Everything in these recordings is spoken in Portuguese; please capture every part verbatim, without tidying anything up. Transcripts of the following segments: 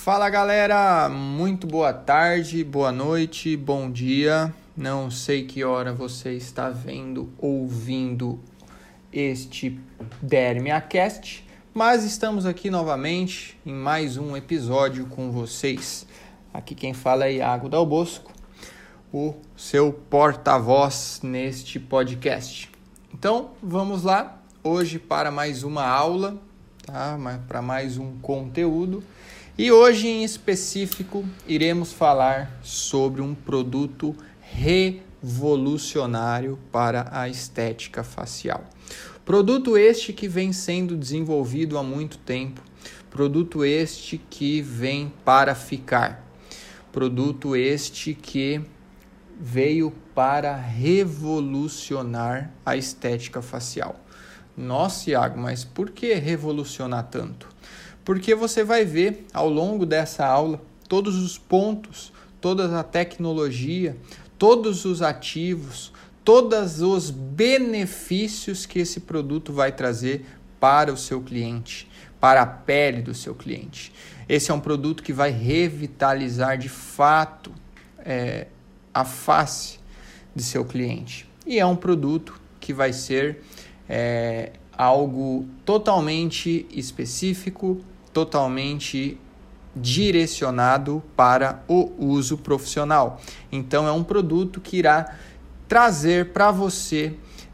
Fala galera, muito boa tarde, boa noite, bom dia. Não sei que hora você está vendo, ouvindo este DermiaCast, mas estamos aqui novamente em mais um episódio com vocês. Aqui quem fala é Iago Dal Bosco, o seu porta-voz neste podcast. Então vamos lá, hoje para mais uma aula, tá? Para mais um conteúdo. E hoje, em específico, iremos falar sobre um produto revolucionário para a estética facial. Produto este que vem sendo desenvolvido há muito tempo, produto este que vem para ficar, produto este que veio para revolucionar a estética facial. Nossa, Iago, mas por que revolucionar tanto? Porque você vai ver ao longo dessa aula todos os pontos, toda a tecnologia, todos os ativos, todos os benefícios que esse produto vai trazer para o seu cliente, para a pele do seu cliente. Esse é um produto que vai revitalizar de fato é, a face de seu cliente. E é um produto que vai ser é, algo totalmente específico, totalmente direcionado para o uso profissional. Então é um produto que irá trazer para você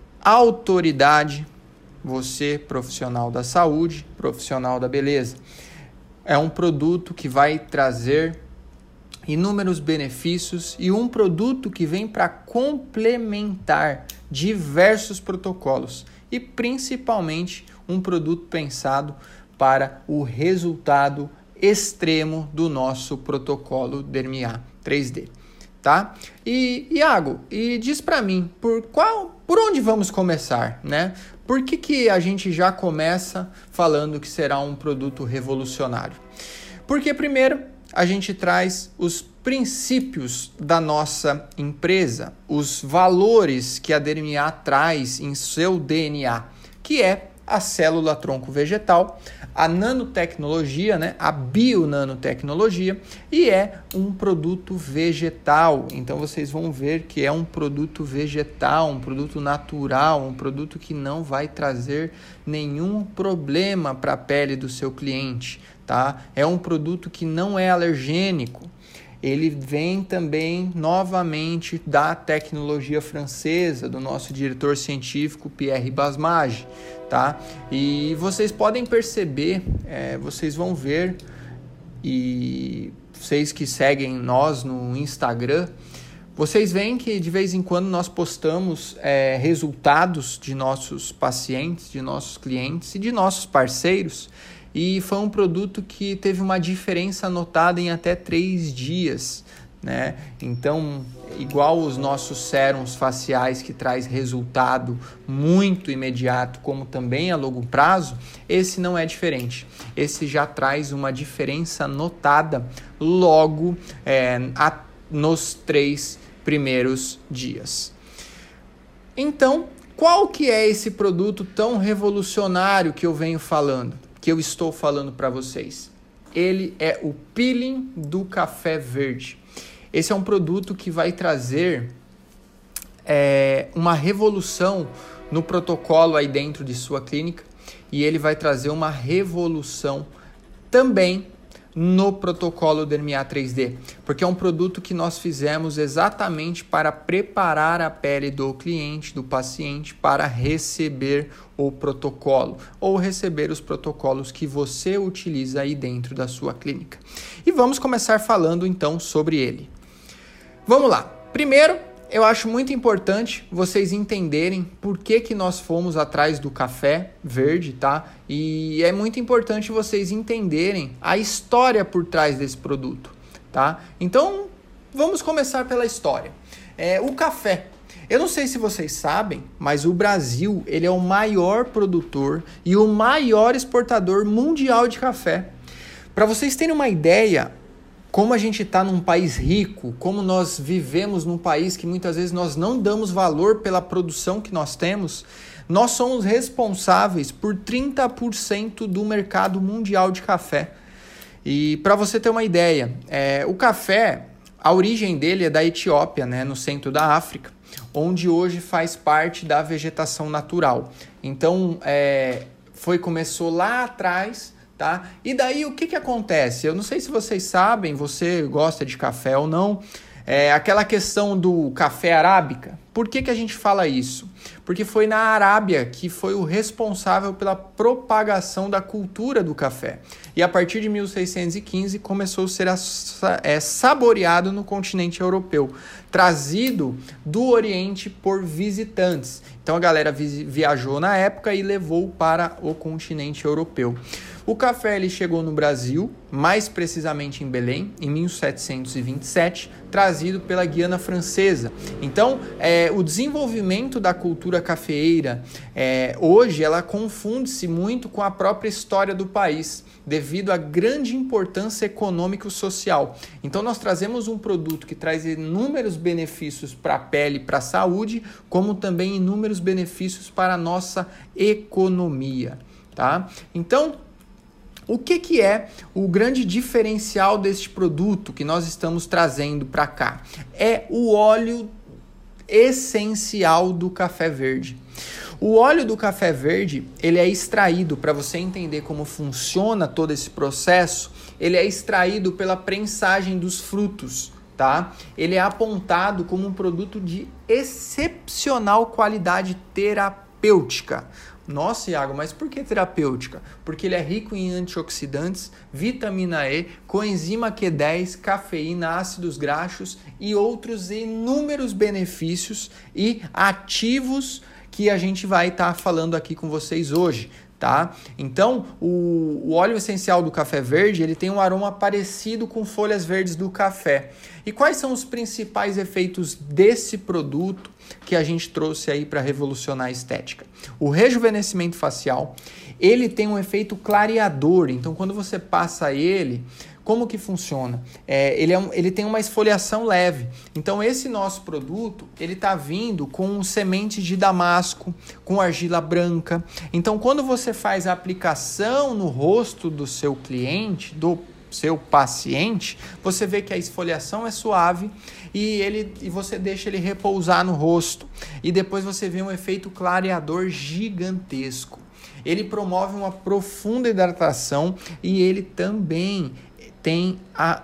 autoridade, você profissional da saúde, profissional da beleza. É um produto que vai trazer inúmeros benefícios e um produto que vem para complementar diversos protocolos e principalmente um produto pensado para o resultado extremo do nosso protocolo Dermia três D, tá? E Iago, e diz para mim, por qual, por onde vamos começar, né? Por que que a gente já começa falando que será um produto revolucionário? Porque primeiro a gente traz os princípios da nossa empresa, os valores que a Dermia traz em seu D N A, que é a célula tronco vegetal, a nanotecnologia, né, a bionanotecnologia, e é um produto vegetal. Então vocês vão ver que é um produto vegetal, um produto natural, um produto que não vai trazer nenhum problema para a pele do seu cliente, tá? É um produto que não é alergênico. Ele vem também, novamente, da tecnologia francesa, do nosso diretor científico Pierre Basmage, tá? E vocês podem perceber, é, vocês vão ver, e vocês que seguem nós no Instagram, vocês veem que de vez em quando nós postamos é, resultados de nossos pacientes, de nossos clientes e de nossos parceiros. E foi um produto que teve uma diferença notada em até três dias, né? Então, igual os nossos sérums faciais que traz resultado muito imediato, como também a longo prazo, esse não é diferente. Esse já traz uma diferença notada logo é, a, nos três primeiros dias. Então, qual que é esse produto tão revolucionário que eu venho falando? Que eu estou falando para vocês. Ele é o peeling do café verde. Esse é um produto que vai trazer é, uma revolução no protocolo aí dentro de sua clínica e ele vai trazer uma revolução também no protocolo Dermia três D, porque é um produto que nós fizemos exatamente para preparar a pele do cliente, do paciente, para receber o protocolo ou receber os protocolos que você utiliza aí dentro da sua clínica. E vamos começar falando então sobre ele. Vamos lá. Primeiro, eu acho muito importante vocês entenderem por que que nós fomos atrás do café verde, tá? E é muito importante vocês entenderem a história por trás desse produto, tá? Então, vamos começar pela história. É, o café. Eu não sei se vocês sabem, mas o Brasil ele é o maior produtor e o maior exportador mundial de café. Para vocês terem uma ideia, como a gente está num país rico, como nós vivemos num país que muitas vezes nós não damos valor pela produção que nós temos, nós somos responsáveis por trinta por cento do mercado mundial de café. E para você ter uma ideia, é, o café, a origem dele é da Etiópia, né, no centro da África, onde hoje faz parte da vegetação natural. Então, é, foi, começou lá atrás, tá? E daí o que, que acontece? Eu não sei se vocês sabem, você gosta de café ou não, é, aquela questão do café arábica. Por que, que a gente fala isso? Porque foi na Arábia que foi o responsável pela propagação da cultura do café. E a partir de mil seiscentos e quinze começou a ser é, saboreado no continente europeu, trazido do Oriente por visitantes. Então a galera vi- viajou na época e levou para o continente europeu. O café ele chegou no Brasil, mais precisamente em Belém, em mil setecentos e vinte e sete, trazido pela Guiana Francesa. Então, é, o desenvolvimento da cultura cafeeira, é, hoje, ela confunde-se muito com a própria história do país, devido à grande importância econômica e social. Então, nós trazemos um produto que traz inúmeros benefícios para a pele e para a saúde, como também inúmeros benefícios para a nossa economia, tá? Então, o que, que é o grande diferencial deste produto que nós estamos trazendo para cá? É o óleo essencial do café verde. O óleo do café verde, ele é extraído, para você entender como funciona todo esse processo, ele é extraído pela prensagem dos frutos, tá? Ele é apontado como um produto de excepcional qualidade terapêutica. Nossa, Iago, mas por que terapêutica? Porque ele é rico em antioxidantes, vitamina E, coenzima Q dez, cafeína, ácidos graxos e outros inúmeros benefícios e ativos que a gente vai estar tá falando aqui com vocês hoje, tá? Então, o, o óleo essencial do café verde, ele tem um aroma parecido com folhas verdes do café. E quais são os principais efeitos desse produto que a gente trouxe aí para revolucionar a estética? O rejuvenescimento facial, ele tem um efeito clareador, então quando você passa ele, como que funciona? É, ele, é um, ele tem uma esfoliação leve, então esse nosso produto, ele está vindo com sementes de damasco, com argila branca, então quando você faz a aplicação no rosto do seu cliente, do seu paciente, você vê que a esfoliação é suave e, ele, e você deixa ele repousar no rosto. E depois você vê um efeito clareador gigantesco. Ele promove uma profunda hidratação e ele também tem a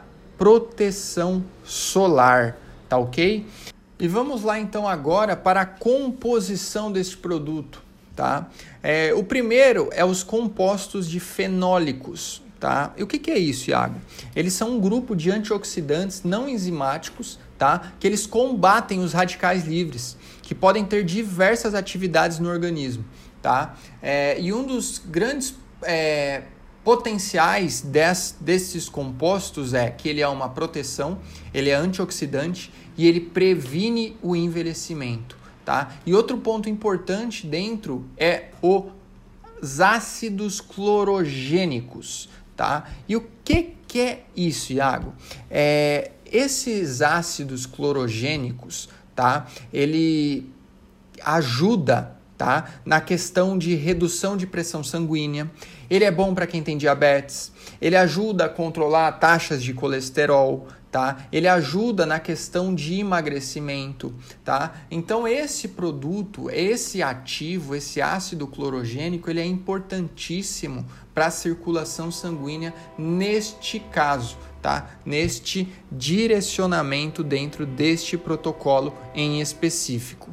proteção solar, tá ok? E vamos lá então agora para a composição deste produto, tá? É, o primeiro é os compostos de fenólicos. Tá? E o que, que é isso, Iago? Eles são um grupo de antioxidantes não enzimáticos, tá? Que eles combatem os radicais livres, que podem ter diversas atividades no organismo. Tá? É, e um dos grandes é, potenciais des, desses compostos é que ele é uma proteção, ele é antioxidante e ele previne o envelhecimento. Tá? E outro ponto importante dentro é os ácidos clorogênicos. Tá? E o que, que é isso, Iago? É, esses ácidos clorogênicos, tá? Ele ajuda, tá? Na questão de redução de pressão sanguínea, ele é bom para quem tem diabetes, ele ajuda a controlar taxas de colesterol, tá? Ele ajuda na questão de emagrecimento, tá? Então esse produto, esse ativo, esse ácido clorogênico, ele é importantíssimo para a circulação sanguínea neste caso, tá? Neste direcionamento dentro deste protocolo em específico.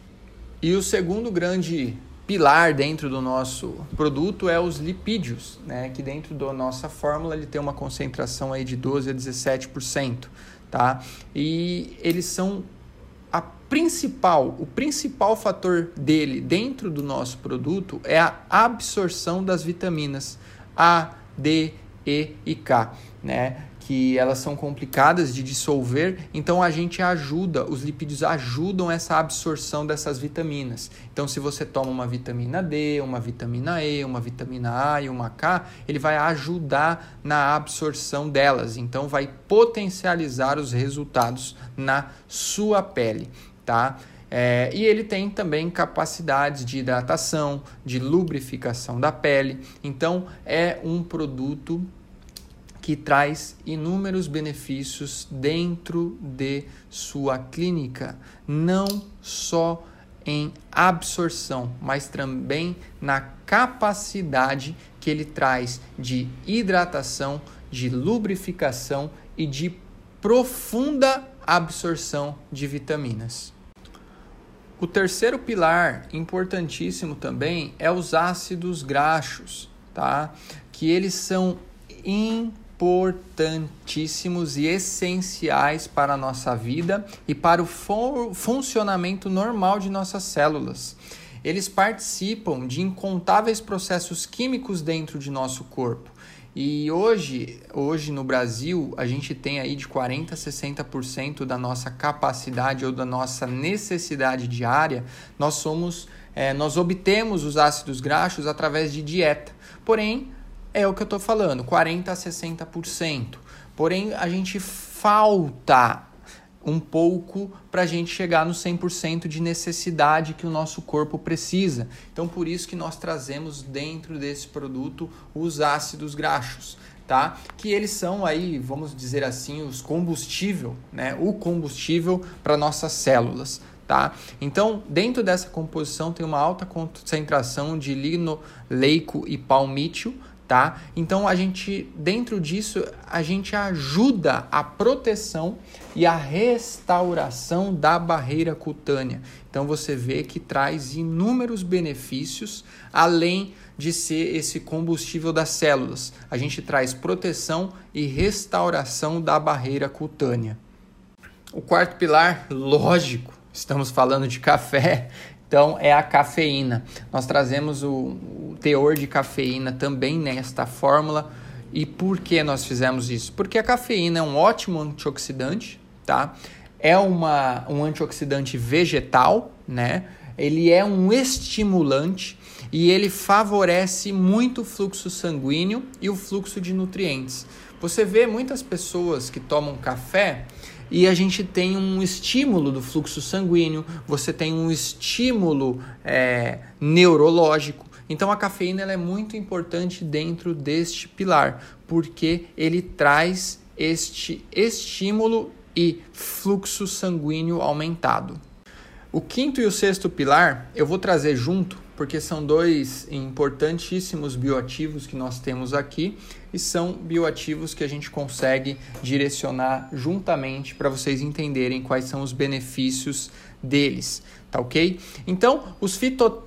E o segundo grande pilar dentro do nosso produto é os lipídios, né? Que dentro da nossa fórmula ele tem uma concentração aí de doze a dezessete por cento, tá? E eles são a principal, o principal fator dele dentro do nosso produto é a absorção das vitaminas A, D, E e K, né? Que elas são complicadas de dissolver, então a gente ajuda, os lipídios ajudam essa absorção dessas vitaminas. Então, se você toma uma vitamina D, uma vitamina E, uma vitamina A e uma K, ele vai ajudar na absorção delas, então vai potencializar os resultados na sua pele, tá? É, e ele tem também capacidades de hidratação, de lubrificação da pele, então é um produto que traz inúmeros benefícios dentro de sua clínica, não só em absorção, mas também na capacidade que ele traz de hidratação, de lubrificação e de profunda absorção de vitaminas. O terceiro pilar, importantíssimo também, é os ácidos graxos, tá? Que eles são importantíssimos e essenciais para a nossa vida e para o fun- funcionamento normal de nossas células. Eles participam de incontáveis processos químicos dentro de nosso corpo. E hoje, hoje no Brasil, a gente tem aí de quarenta a sessenta por cento da nossa capacidade ou da nossa necessidade diária, nós somos, é, nós obtemos os ácidos graxos através de dieta. Porém, é o que eu estou falando, quarenta a sessenta por cento. Porém, a gente falta um pouco para a gente chegar no cem por cento de necessidade que o nosso corpo precisa. Então, por isso que nós trazemos dentro desse produto os ácidos graxos, tá? Que eles são aí, vamos dizer assim, os combustível, né? O combustível para nossas células, tá? Então, dentro dessa composição tem uma alta concentração de linoleico e palmítil, tá? Então, a gente, dentro disso, a gente ajuda a proteção e a restauração da barreira cutânea. Então, você vê que traz inúmeros benefícios, além de ser esse combustível das células. A gente traz proteção e restauração da barreira cutânea. O quarto pilar, lógico, estamos falando de café, então é a cafeína. Nós trazemos o, o teor de cafeína também nesta fórmula. E por que nós fizemos isso? Porque a cafeína é um ótimo antioxidante, tá? É uma, um antioxidante vegetal, né? Ele é um estimulante e ele favorece muito o fluxo sanguíneo e o fluxo de nutrientes. Você vê muitas pessoas que tomam café e a gente tem um estímulo do fluxo sanguíneo, você tem um estímulo é, neurológico. Então a cafeína ela é muito importante dentro deste pilar, porque ele traz este estímulo e fluxo sanguíneo aumentado. O quinto e o sexto pilar eu vou trazer junto, porque são dois importantíssimos bioativos que nós temos aqui e são bioativos que a gente consegue direcionar juntamente para vocês entenderem quais são os benefícios deles, tá ok? Então, os fito,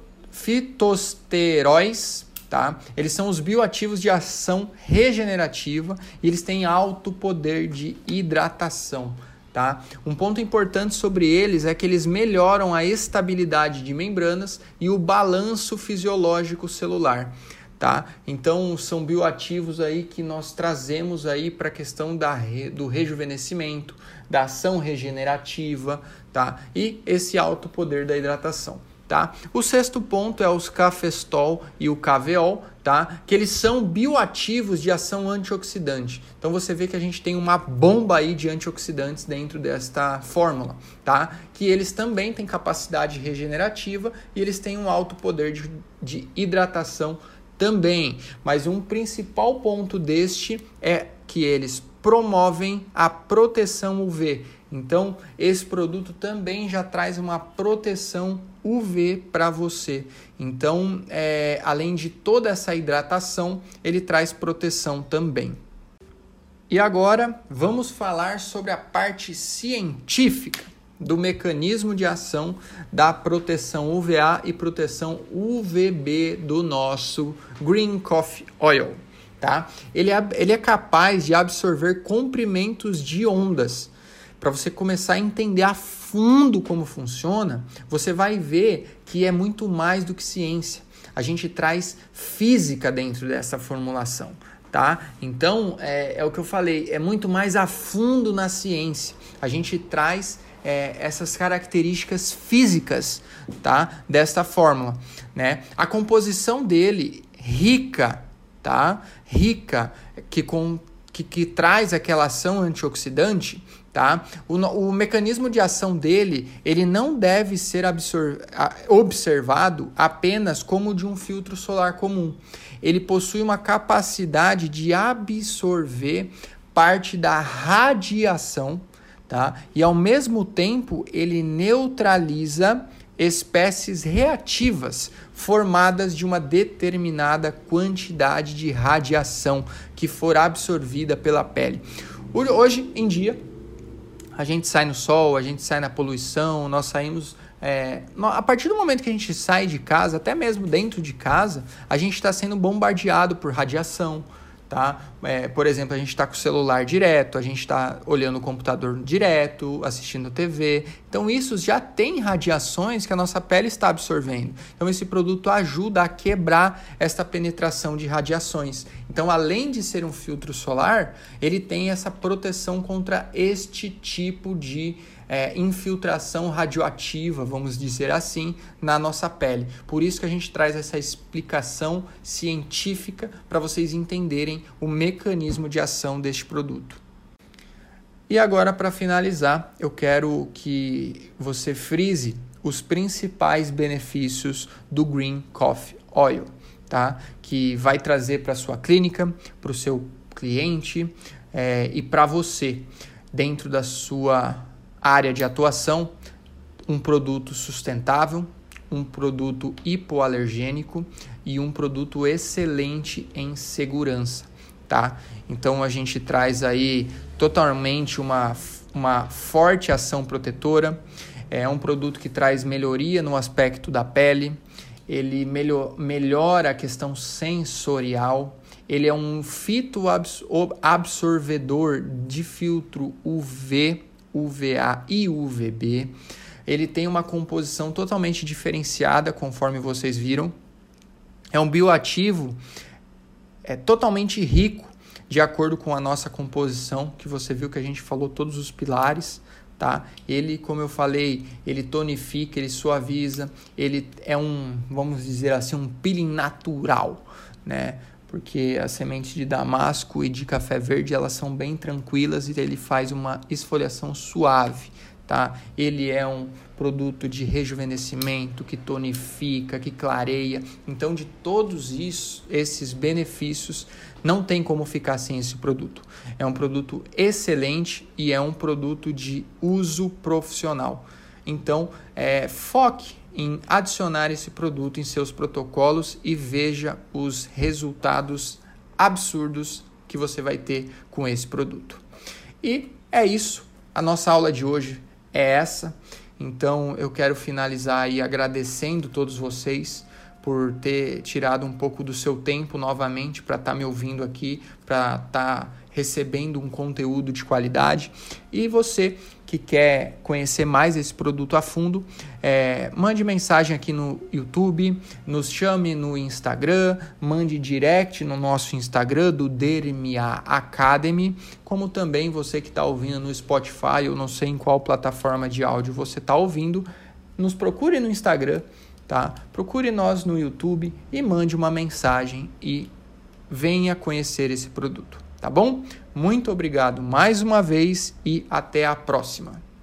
fitosteróis, tá? Eles são os bioativos de ação regenerativa e eles têm alto poder de hidratação. Tá? Um ponto importante sobre eles é que eles melhoram a estabilidade de membranas e o balanço fisiológico celular. Tá? Então são bioativos aí que nós trazemos aí para a questão da, do rejuvenescimento, da ação regenerativa, tá? E esse alto poder da hidratação. Tá? O sexto ponto é os cafestol e o caveol, tá? Que eles são bioativos de ação antioxidante. Então você vê que a gente tem uma bomba aí de antioxidantes dentro desta fórmula, tá? Que eles também têm capacidade regenerativa e eles têm um alto poder de, de hidratação também. Mas um principal ponto deste é que eles promovem a proteção U V. Então, esse produto também já traz uma proteção U V para você. Então, é, além de toda essa hidratação, ele traz proteção também. E agora, vamos falar sobre a parte científica do mecanismo de ação da proteção U V A e proteção U V B do nosso Green Coffee Oil. Tá? Ele, é, ele é capaz de absorver comprimentos de ondas. Para você começar a entender a fundo como funciona, você vai ver que é muito mais do que ciência. A gente traz física dentro dessa formulação, tá? Então, é, é o que eu falei, é muito mais a fundo na ciência. A gente traz é, essas características físicas, tá? Desta fórmula, né? A composição dele, rica, tá? Rica, que com que, que traz aquela ação antioxidante, tá? O, o mecanismo de ação dele, ele não deve ser absor- observado apenas como o de um filtro solar comum. Ele possui uma capacidade de absorver parte da radiação, tá? E ao mesmo tempo ele neutraliza espécies reativas formadas de uma determinada quantidade de radiação que for absorvida pela pele. Hoje em dia, a gente sai no sol, a gente sai na poluição, nós saímos... É, a partir do momento que a gente sai de casa, até mesmo dentro de casa, a gente está sendo bombardeado por radiação, tá? É, por exemplo, a gente está com o celular direto, a gente está olhando o computador direto, assistindo T V. Então, isso já tem radiações que a nossa pele está absorvendo. Então, esse produto ajuda a quebrar essa penetração de radiações. Então, além de ser um filtro solar, ele tem essa proteção contra este tipo de É, infiltração radioativa, vamos dizer assim, na nossa pele. Por isso que a gente traz essa explicação científica para vocês entenderem o mecanismo de ação deste produto. E agora, para finalizar, eu quero que você frise os principais benefícios do Green Coffee Oil, tá? Que vai trazer para a sua clínica, para o seu cliente é, e para você, dentro da sua área de atuação, um produto sustentável, um produto hipoalergênico e um produto excelente em segurança, tá? Então a gente traz aí totalmente uma, uma forte ação protetora, é um produto que traz melhoria no aspecto da pele, ele melhor, melhora a questão sensorial, ele é um fitoabsorvedor de filtro U V, U V A e U V B. Ele tem uma composição totalmente diferenciada, conforme vocês viram. É um bioativo é, totalmente rico, de acordo com a nossa composição, que você viu que a gente falou todos os pilares, tá? Ele, como eu falei, ele tonifica, ele suaviza, ele é um, vamos dizer assim, um peeling natural, né? Porque as sementes de damasco e de café verde, elas são bem tranquilas e ele faz uma esfoliação suave, tá? Ele é um produto de rejuvenescimento, que tonifica, que clareia. Então, de todos isso, esses benefícios, não tem como ficar sem esse produto. É um produto excelente e é um produto de uso profissional. Então, é, foque em adicionar esse produto em seus protocolos e veja os resultados absurdos que você vai ter com esse produto. E é isso, a nossa aula de hoje é essa. Então eu quero finalizar aí agradecendo todos vocês por ter tirado um pouco do seu tempo novamente para estar tá me ouvindo aqui, para estar tá recebendo um conteúdo de qualidade. E você que quer conhecer mais esse produto a fundo, é, mande mensagem aqui no YouTube, nos chame no Instagram, mande direct no nosso Instagram do Dermia Academy, como também você que está ouvindo no Spotify, eu não sei em qual plataforma de áudio você está ouvindo, nos procure no Instagram, tá? Procure nós no YouTube e mande uma mensagem e venha conhecer esse produto. Tá bom? Muito obrigado mais uma vez e até a próxima.